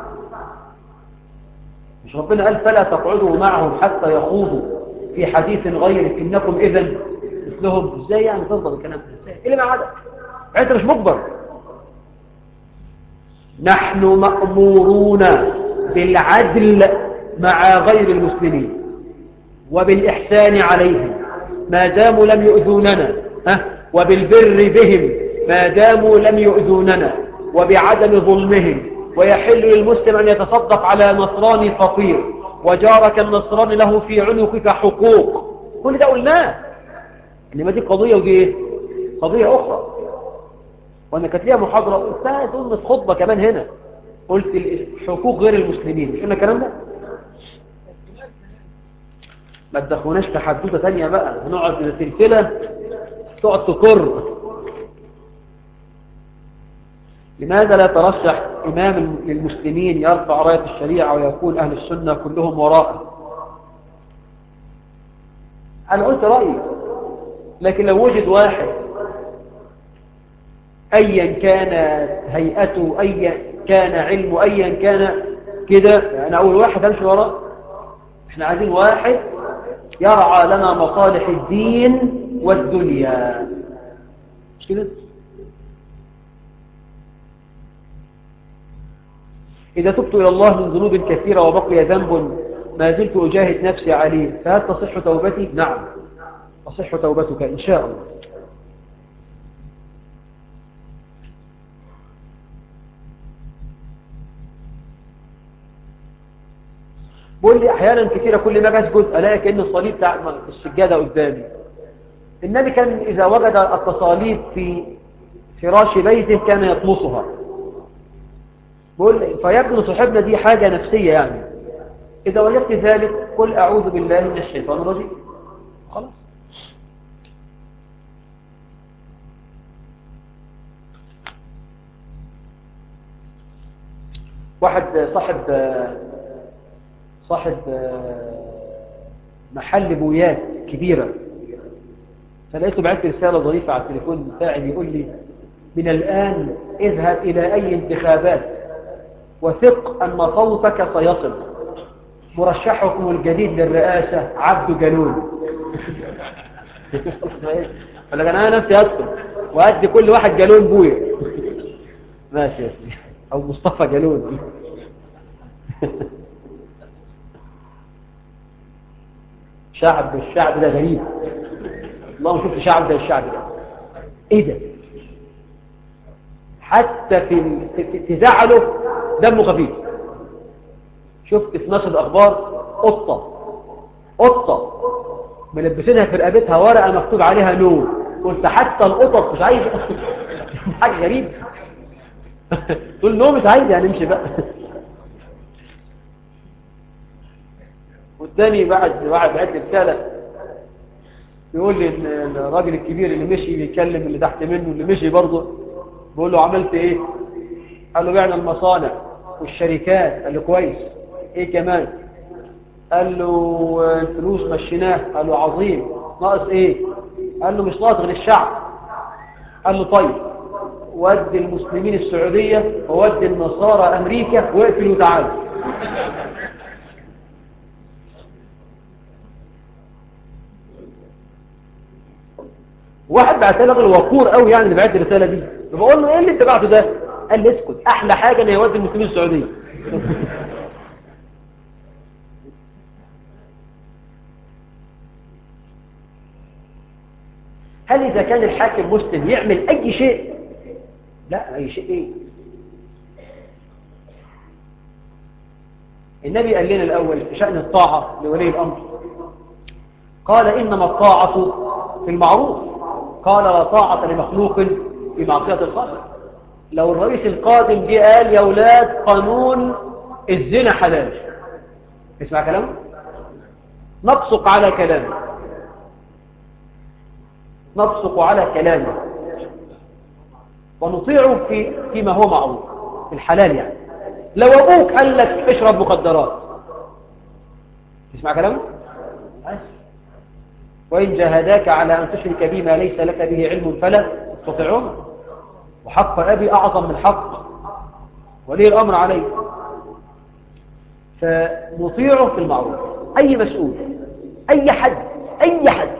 مش ربنا قال: فلا تقعدوا معهم حتى يخوضوا في حديث غيرك إنكم إذن مثلهم؟ ازاي يعني ترضى بالكلام ده؟ ازاي؟ ايه اللي معادك؟ انت مش مجبر. نحن مأمورون بالعدل مع غير المسلمين وبالإحسان عليهم ما داموا لم يؤذوننا، ها؟ وبالبر بهم ما داموا لم يؤذوننا، وبعدم ظلمهم. ويحل للمسلم أن يتصدق على نصراني فقير، وجارك النصراني له في عنقك حقوق. كل ده قلناه. إنما دي قضية ودي إيه؟ قضية أخرى. وأنا كانت ليها محاضرة قلتها ضمن خطبة كمان هنا، قلت حقوق غير المسلمين، مش قلنا الكلام ده؟ ما تدخلوناش في حدوته ثانية بقى، هنقعد سلسلة تقعد تكر. لماذا لا ترشح إمام للمسلمين يرفع راية الشريعة ويكون أهل السنة كلهم وراءه؟ أنا قلت رأيي، لكن لو وجد واحد أيا كان هيئته، أيا كان علمه، أيا كان كده، أنا أول واحد أمشي وراء. إحنا عايزين واحد يرعى لنا مصالح الدين والدنيا، مش كده؟ إذا تبت إلى الله من ذنوب كثيرة وبقي ذنب ما زلت أجاهد نفسي عليه، فهل تصح توبتي؟ نعم، تصح توبتك إن شاء الله. بقول لي أحيانا كثيرة كل ما أسجد ألاقي كأن الصليب بتاع السجادة قدامي. النبي كان إذا وجد التصاليب في فراش بيته كان يطمسها. بقول فيبدو صاحبنا دي حاجة نفسية يعني. إذا وجدت ذلك قل أعوذ بالله من الشيطان الرجيم، خلاص. واحد صاحب صاحب محل بويات كبيرة، فلقيته بعت رسالة ظريفة على التليفون بتاعي بيقول لي من الآن اذهب إلى أي انتخابات وثق أن صوتك سيصل، مرشحكم الجديد للرئاسة عبد جلول. فلقد أنا نفسي أدخل وأدي كل واحد جلول بويا. ماشي يا سيدي، أو مصطفى جلول. شعب الشعب ده غريب، الله ما شفت شعب ده الشعب ده ايه ده، حتى في تزعله دمه خفيف. شفت في نشر الاخبار قطه قطه ملبسينها في رقبتها ورقه مكتوب عليها نو، قلت حتى القطط مش عايزه. حاجه غريبه. تقول نو مش عايزه يعني امشي بقى. قدامي بعد واحد بعت لي رساله يقول لي ان الراجل الكبير اللي مشي بيتكلم اللي تحت منه اللي مشي برضه، بقول له عملت ايه؟ قال له بعنا المصانع والشركات. قال له كويس، ايه كمان؟ قال له الفلوس مشيناه. قال له عظيم، ناقص ايه؟ قال له مش ناقص غير الشعب. قال له طيب ودي المسلمين السعودية وودي النصارى امريكا واقفل وتعال. واحد بعت لي راجل وقور قوي يعني اللي بعت الرساله دي، بقول له ايه اللي انت بعته ده؟ قال لي اسكت، احلى حاجه ان يودي المسلمين السعوديه. هل اذا كان الحاكم مسلم يعمل اي شيء؟ لا، اي شيء ايه؟ النبي قال لنا الاول في شان الطاعه لولي الامر، قال انما الطاعه في المعروف، قال لا طاعه لمخلوق في معصيه الخالق. لو الرئيس القادم جه قال يا اولاد قانون الزنا حلال، اسمع كلامه، نبصق على كلامه، نبصق على كلامه ونطيعه في فيما هو معروف في الحلال يعني. لو ابوك قال لك اشرب مخدرات اسمع كلامه بس. وان جاهداك على ان تشرك بما ليس لك به علم فلا تطيعهما، وحق ابي اعظم من حق ولي الامر عليه، فنطيعه في المعروف. اي مسؤول، اي حد، اي حد،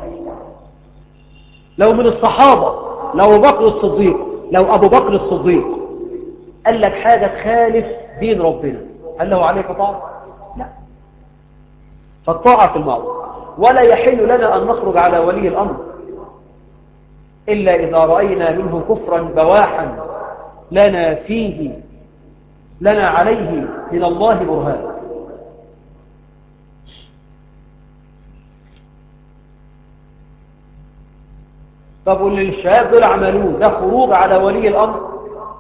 لو من الصحابه، لو ابو بكر الصديق، لو ابو بكر الصديق قال لك حاجه تخالف دين ربنا، هل له عليك طاعه؟ لا. فالطاعه في المعروف. ولا يحل لنا ان نخرج على ولي الامر الا اذا راينا منه كفرا بواحا لنا فيه لنا عليه من الله برهان. طب واللي الشباب دول عملوه ده خروج على ولي الأمر؟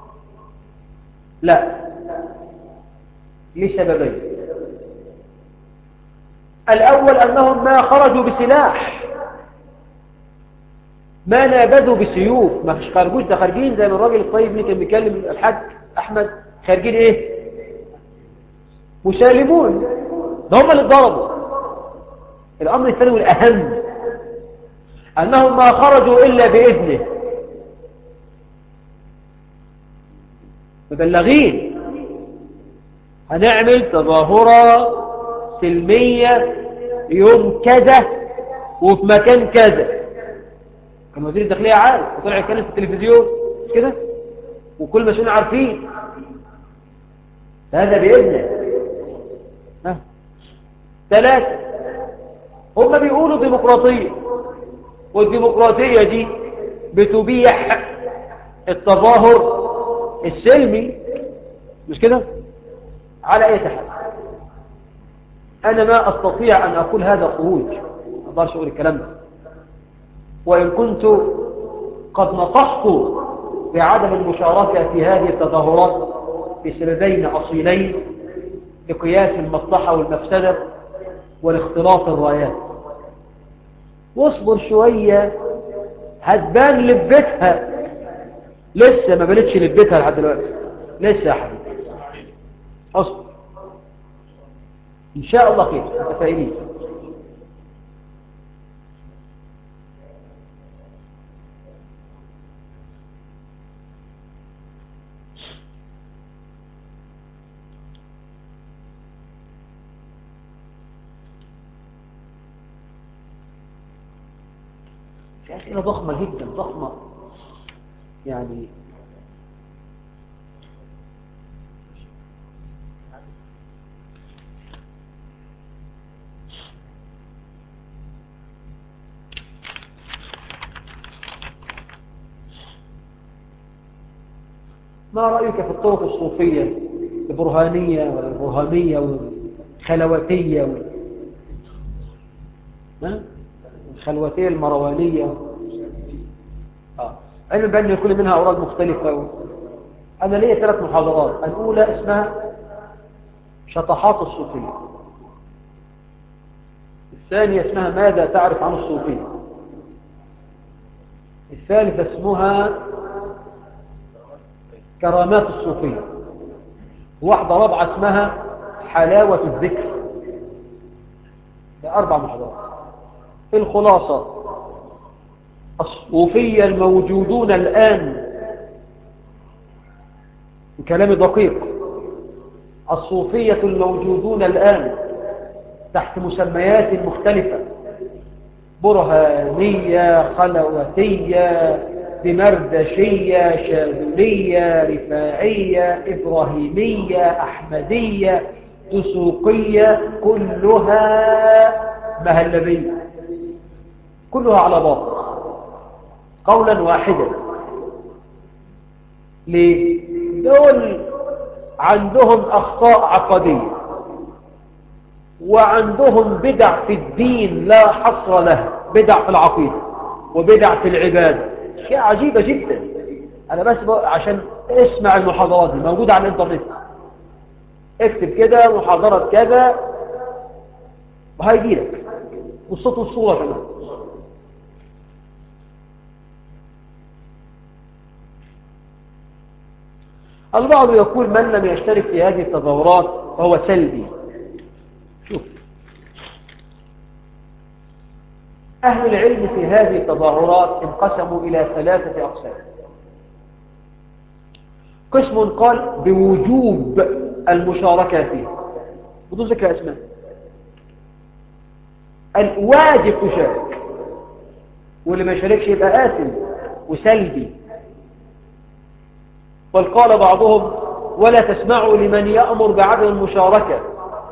لا، لسببين. الأول أنهم ما خرجوا بسلاح، ما نابذوا بسيوف، ما فيش خارجوش، ده خارجين زي ما الراجل الطيب اللي كان بيكلم الحاج أحمد، خارجين إيه؟ مسالمون، ده هم اللي اتضربوا. الأمر الثاني والأهم أنهم ما خرجوا إلا بإذنه، مبلغين هنعمل تظاهرة سلمية يوم كذا وفي مكان كذا. كان وزير الداخلية عارف وطلع يتكلم في التلفزيون مش كده، وكل مسؤولين عارفين هذا بإذنه. ها ثلاثة، هم بيقولوا ديمقراطية، والديمقراطية دي بتبيح التظاهر السلمي مش كده. على أي حال أنا ما أستطيع أن أقول هذا خروج، ما أقدرش أقول الكلام ده، وإن كنت قد نصحت بعدم المشاركة في هذه التظاهرات بسببين أصيلين لقياس المصلحة والمفسدة والاختلاط الرايات. واصبر شوية هتبان لبتها، لسه ما بانتش لبتها لحد دلوقتي، لسه يا حبيبي اصبر ان شاء الله خير، متفائلين. في أسئلة ضخمة جدا، ضخمة يعني. ما رأيك في الطرق الصوفية البرهانية والبرهامية والخلواتية والخلواتية المروانية؟ آه. علم بأن كل منها أوراد مختلفة و... أنا لي ثلاث محاضرات. الأولى اسمها شطحات الصوفية، الثانية اسمها ماذا تعرف عن الصوفية، الثالثة اسمها كرامات الصوفية، واحدة رابعة اسمها حلاوة الذكر. ده أربع محاضرات. الخلاصة: الصوفية الموجودون الآن، كلام دقيق، الصوفية الموجودون الآن تحت مسميات مختلفة: برهانية، خلوتية، دمردشية، شاذلية، رفاعية، إبراهيمية، أحمدية، دسوقية، كلها مهلبية، كلها على باطل قولا واحدا. ليه؟ دول عندهم أخطاء عقدية وعندهم بدع في الدين لا حصر لها، بدع في العقيدة وبدع في العبادة، شيء عجيبة جدا. أنا بس عشان اسمع المحاضرات دي موجودة على الإنترنت، اكتب كده محاضرة كذا وهيجيلك والصوت والصورة كمان. البعض يقول من لم يشترك في هذه التظاهرات فهو سلبي. شوف، أهل العلم في هذه التظاهرات انقسموا إلى ثلاثة أقسام. قسم قال بوجوب المشاركة فيه بدون ذكر أسماء، الواجب تشارك، واللي ما يشاركش يبقى آثم وسلبي. بل قال بعضهم ولا تسمعوا لمن يأمر بعدم المشاركة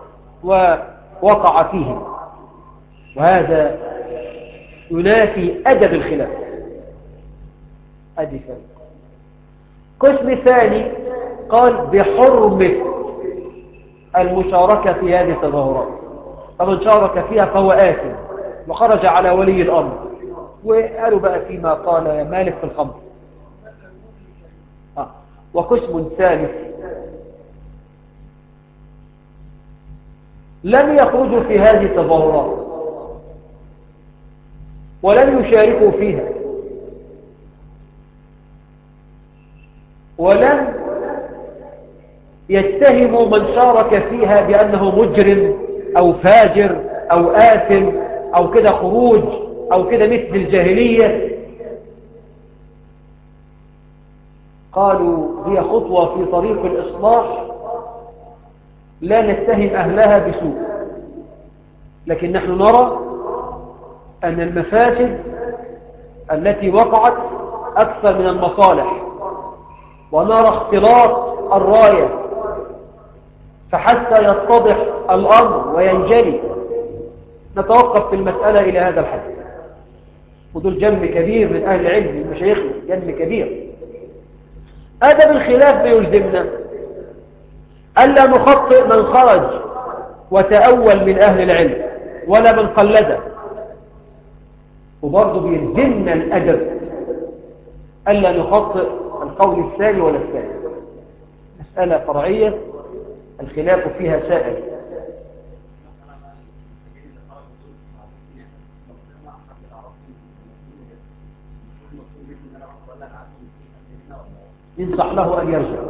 ووقع فيهم، وهذا ينافي أدب الخلاف. أدي فرق. قسم ثاني قال بحرمة المشاركة في هذه التظاهرات، فمن شارك فيها فهو آثم وخرج على ولي الأمر وقالوا بقى فيما قال مالك في الخمر. آه. وقسم ثالث لم يخرجوا في هذه التظاهرات ولم يشاركوا فيها ولم يتهموا من شارك فيها بأنه مجرم أو فاجر أو آثم أو كده خروج أو كده مثل الجاهلية. قالوا هي خطوة في طريق الإصلاح لا نتهم أهلها بسوء، لكن نحن نرى أن المفاسد التي وقعت أكثر من المصالح، ونرى اختلاط الراية، فحتى يتضح الأمر وينجلي نتوقف في المسألة إلى هذا الحد. ودول جمع كبير من أهل العلم من مشايخنا، جمع كبير. أدب الخلاف بيلزمنا ألا نخطئ من خرج وتأول من أهل العلم ولا من قلده، وبرضه بيلزمنا الأدب ألا نخطئ القول الثاني ولا الثاني. مسألة فرعية الخلاف فيها سائر. ينصح له أن يرجع.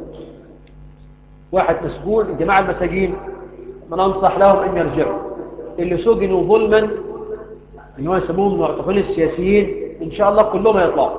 واحد مسجون، الجماعة المساجين من أنصح لهم أن يرجعوا. اللي سجنوا ظلما اللي هو يسموهم معتقلين السياسيين إن شاء الله كلهم يطلعوا.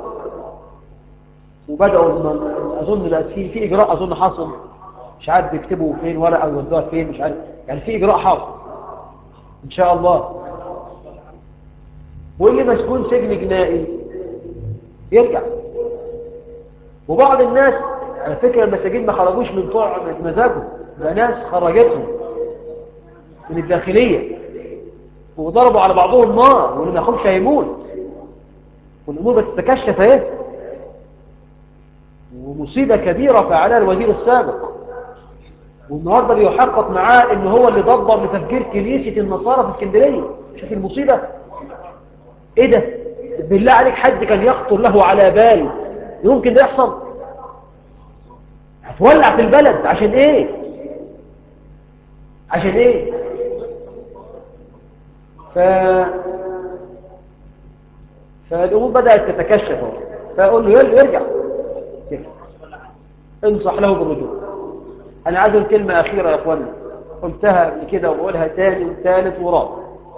وبدأوا أظن بقى في في إجراء أظن حاصل، مش عارف بيكتبوا فين ورقة أو يودوها فين، مش عارف يعني في إجراء حاصل إن شاء الله. واللي مسجون سجن جنائي يرجع. وبعض الناس على فكرة المساجين ما خرجوش من طوع مزاجهم، ده ناس خرجتهم من الداخلية وضربوا على بعضهم نار، واللي ما يخرجش هيموت، والأمور بتتكشف اهي. ومصيبة كبيرة فعلها الوزير السابق، والنهارده بيحقق معاه ان هو اللي دبر لتفجير كنيسة النصارى في اسكندرية. شوف المصيبة ايه ده؟ بالله عليك حد كان يخطر له على بال يمكن ده يحصل؟ هتولع في البلد عشان ايه؟ عشان ايه؟ ف... فالامور بدأت تتكشف. فأقول له يرجع، انصح له بالرجوع. انا عايز كلمة اخيرة يا اخوانا، قلتها قبل كده وبقولها تاني وثالث ورابع.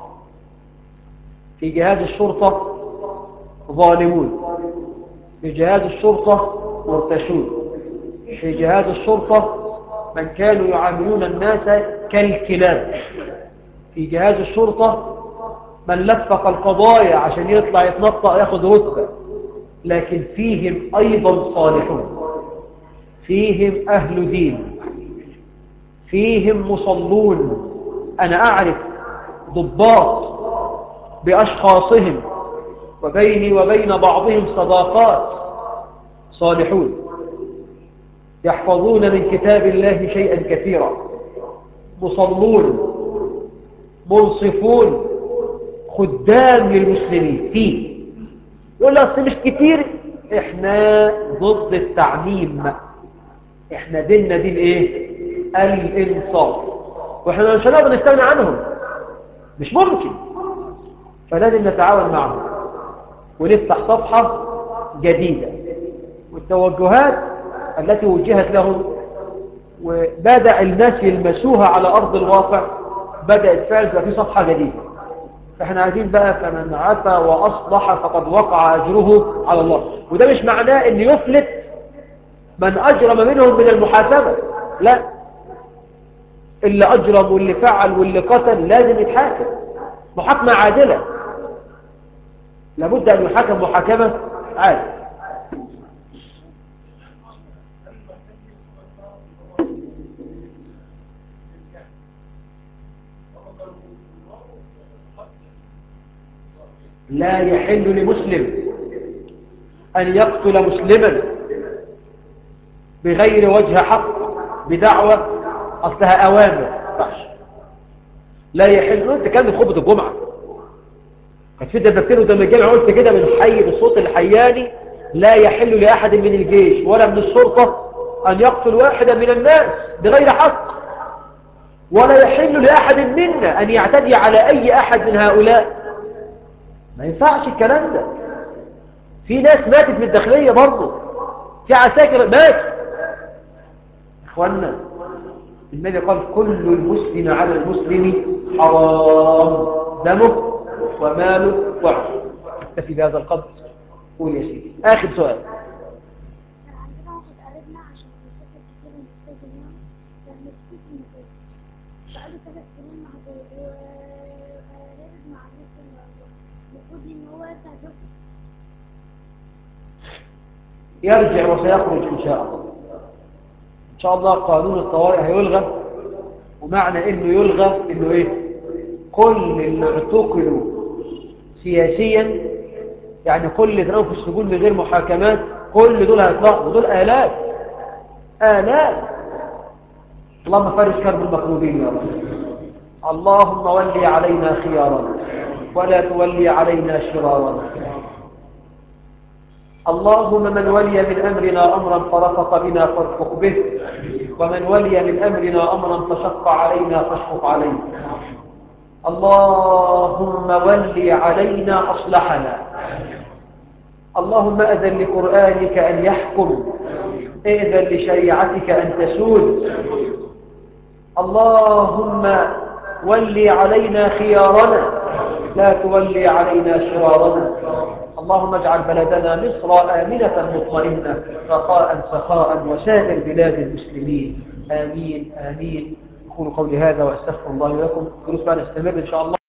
في جهاز الشرطة ظالمون، في جهاز الشرطة مرتشون، في جهاز الشرطة من كانوا يعاملون الناس كالكلاب، في جهاز الشرطة من لفق القضايا عشان يطلع يتنطق ياخد رتبة، لكن فيهم أيضا صالحون، فيهم أهل دين، فيهم مصلون. أنا أعرف ضباط بأشخاصهم وبيني وبين بعضهم صداقات صالحون يحفظون من كتاب الله شيئا كثيرا، مصلون منصفون خدام للمسلمين. فيه يقول لي أصل مش كتير. احنا ضد التعميم، احنا ديننا دين ايه؟ الانصاف، واحنا مش هنقدر نستغنى عنهم، مش ممكن. فلازم نتعاون معهم ونفتح صفحة جديدة، والتوجهات التي وجهت لهم وبدأ الناس يلمسوها على أرض الواقع بدأت فعلا في صفحة جديدة. فاحنا عايزين بقى فمن عفا وأصلح فقد وقع أجره على الله. وده مش معناه أن يفلت من أجرم منهم من المحاسبة، لا، اللي أجرم واللي فعل واللي قتل لازم يتحاكم محاكمة عادلة، لابد أن يحاكم محاكمة عادلة. لا يحل لمسلم أن يقتل مسلما بغير وجه حق بدعوة أصلها أوامر. لا يحل. أنت كان خطبة الجمعة كانت في دبابتين قدام الجامع، قلت كده من حي بالصوت الحياني: لا يحل لأحد من الجيش ولا من الشرطة أن يقتل واحدا من الناس بغير حق، ولا يحل لأحد منا أن يعتدي على أي أحد من هؤلاء. ما ينفعش الكلام ده. في ناس ماتت من الداخلية برضه، في عساكر ماتت. إخواننا، النبي قال: كل المسلم على المسلم حرام دمه وماله وعرضه. اكتفي بهذا القدر. قول يا سيدي. آخر سؤال. عندنا واحد قريبنا عشان يسافر كتير من السجن يعني يعني كتير من السجن بقاله ثلاث سنين مع ابوه وهرب مع الناس المفروض ان هو يرجع جوه يرجع وسيخرج إن شاء الله. إن شاء الله قانون الطوارئ هيلغى، ومعنى إنه يلغى إنه إيه؟ كل اللي اعتقلوا سياسيا، يعني كل اللي كانوا في السجون من غير محاكمات، كل دول هيطلعوا، ودول آلاف آلاف. اللهم فرج كرب المكروبين يا رب. اللهم ولي علينا خيارنا ولا تولي علينا شرارنا. اللهم من ولي من أمرنا أمرا فرفق بنا فارفق به، ومن ولي من أمرنا أمرا فشق علينا فاشفق عليه. اللهم ولي علينا أصلحنا. اللهم أذن لقرآنك أن يحكم، إذن لشريعتك أن تسود. اللهم ولي علينا خيارنا لا تولي علينا شرارنا. اللهم اجعل بلدنا مصر آمنة مطمئنة رخاء سخاء وسائر بلاد المسلمين. آمين آمين. أقول قولي هذا وأستغفر الله لكم. دروس بقى نستمر إن شاء الله.